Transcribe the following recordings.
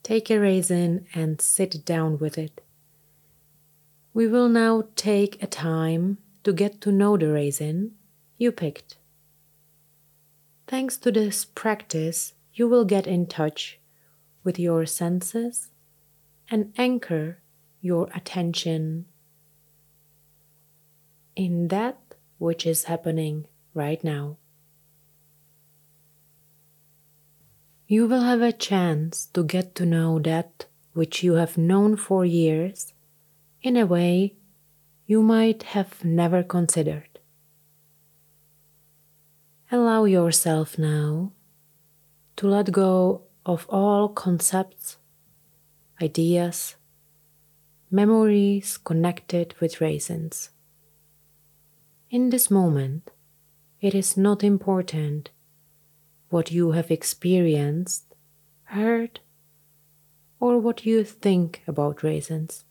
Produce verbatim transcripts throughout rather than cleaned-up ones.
Take a raisin and sit down with it. We will now take a time to get to know the raisin you picked. Thanks to this practice, you will get in touch with your senses and anchor your attention in that which is happening right now. You will have a chance to get to know that which you have known for years in a way you might have never considered. Allow yourself now to let go of all concepts, ideas, memories connected with raisins. In this moment, it is not important what you have experienced, heard, or what you think about raisins.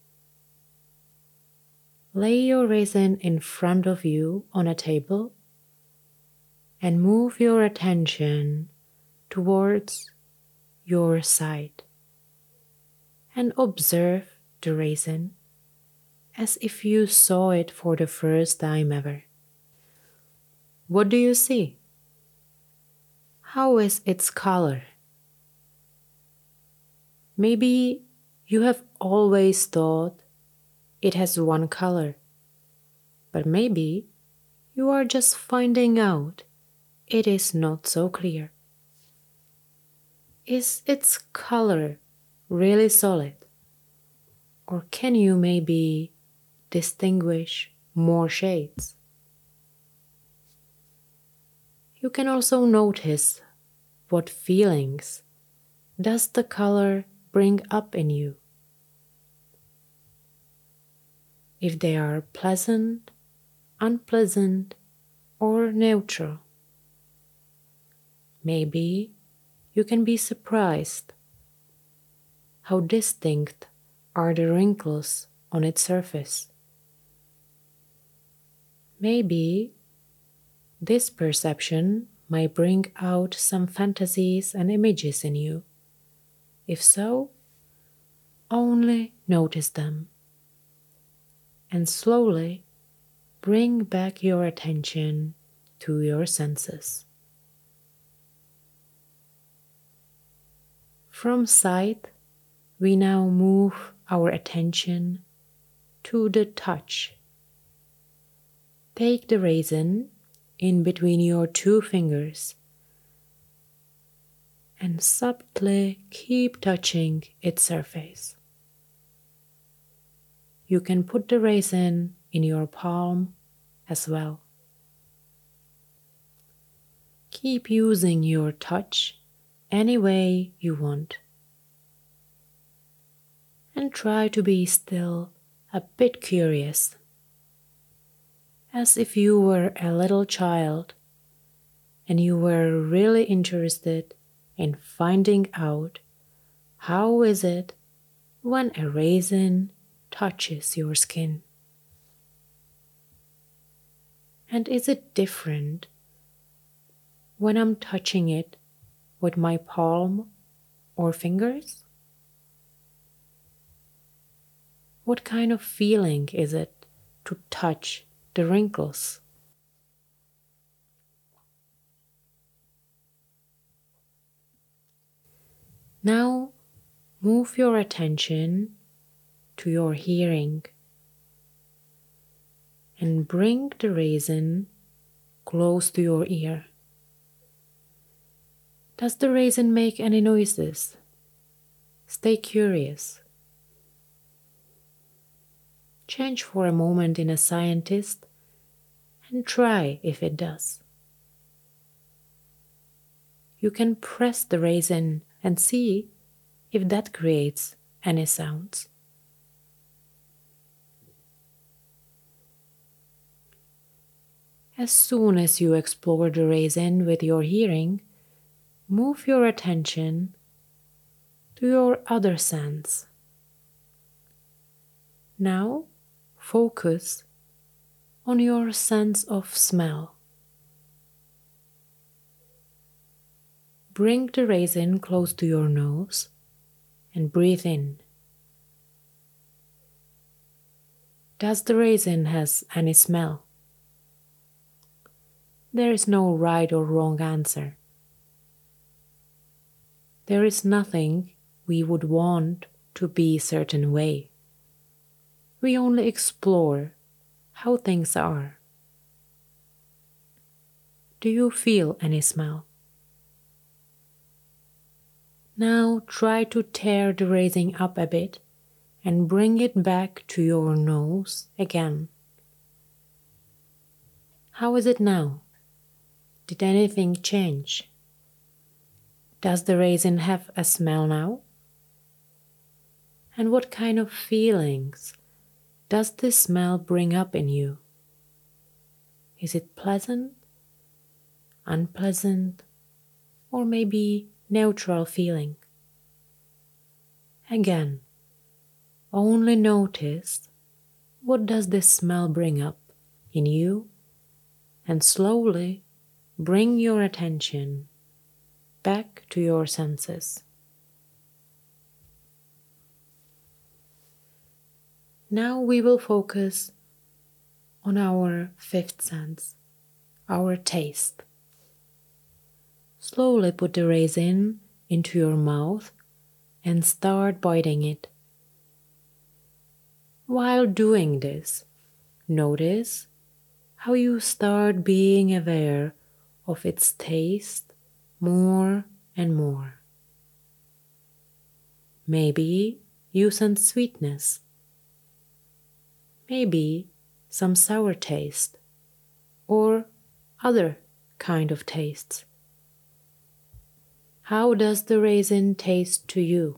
Lay your raisin in front of you on a table and move your attention towards your side and observe the raisin as if you saw it for the first time ever. What do you see? How is its color? Maybe you have always thought it has one color, but maybe you are just finding out it is not so clear. Is its color really solid? Or can you maybe distinguish more shades? You can also notice what feelings does the color bring up in you. If they are pleasant, unpleasant, or neutral. Maybe you can be surprised how distinct are the wrinkles on its surface. Maybe this perception might bring out some fantasies and images in you. If so, only notice them and slowly bring back your attention to your senses. From sight, we now move our attention to the touch. Take the raisin in between your two fingers and subtly keep touching its surface. You can put the raisin in your palm as well. Keep using your touch any way you want. And try to be still a bit curious, as if you were a little child and you were really interested in finding out how is it when a raisin touches your skin. And is it different when I'm touching it with my palm or fingers? What kind of feeling is it to touch the wrinkles? Now move your attention to your hearing and bring the raisin close to your ear. Does the raisin make any noises? Stay curious. Change for a moment in a scientist and try if it does. You can press the raisin and see if that creates any sounds. As soon as you explore the raisin with your hearing, move your attention to your other sense. Now, focus on your sense of smell. Bring the raisin close to your nose and breathe in. Does the raisin has any smell? There is no right or wrong answer. There is nothing we would want to be a certain way. We only explore how things are. Do you feel any smell? Now try to tear the raisin up a bit and bring it back to your nose again. How is it now? Did anything change? Does the raisin have a smell now? And what kind of feelings does this smell bring up in you? Is it pleasant, unpleasant, or maybe neutral feeling? Again, only notice what does this smell bring up in you, and slowly bring your attention back to your senses. Now we will focus on our fifth sense, our taste. Slowly put the raisin into your mouth and start biting it. While doing this, notice how you start being aware of its taste more and more. Maybe you sense sweetness. Maybe some sour taste or other kind of tastes. How does the raisin taste to you?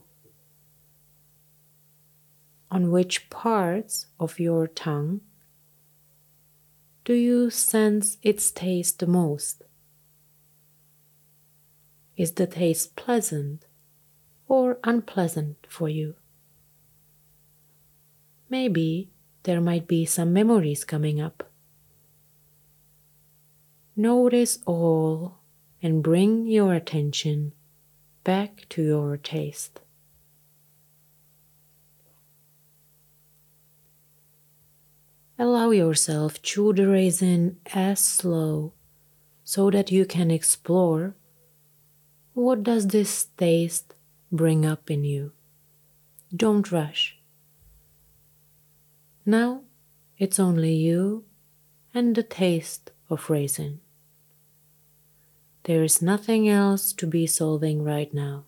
On which parts of your tongue do you sense its taste the most? Is the taste pleasant or unpleasant for you? Maybe there might be some memories coming up. Notice all and bring your attention back to your taste. Allow yourself chew the raisin as slow so that you can explore what does this taste bring up in you. Don't rush. Now it's only you and the taste of raisin. There is nothing else to be solving right now.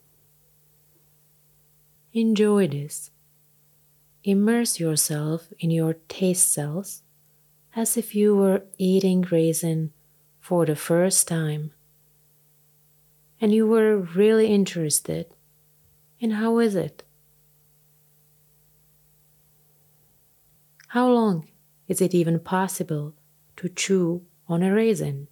Enjoy this. Immerse yourself in your taste cells as if you were eating raisin for the first time and you were really interested in how is it. How long is it even possible to chew on a raisin?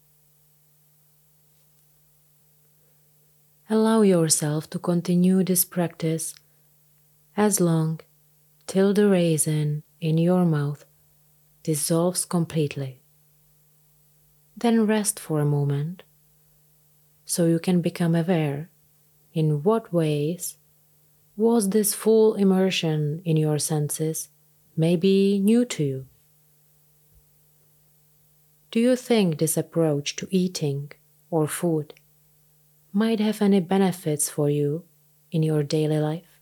Allow yourself to continue this practice as long till the raisin in your mouth dissolves completely. Then rest for a moment so you can become aware in what ways was this full immersion in your senses maybe new to you. Do you think this approach to eating or food might have any benefits for you in your daily life?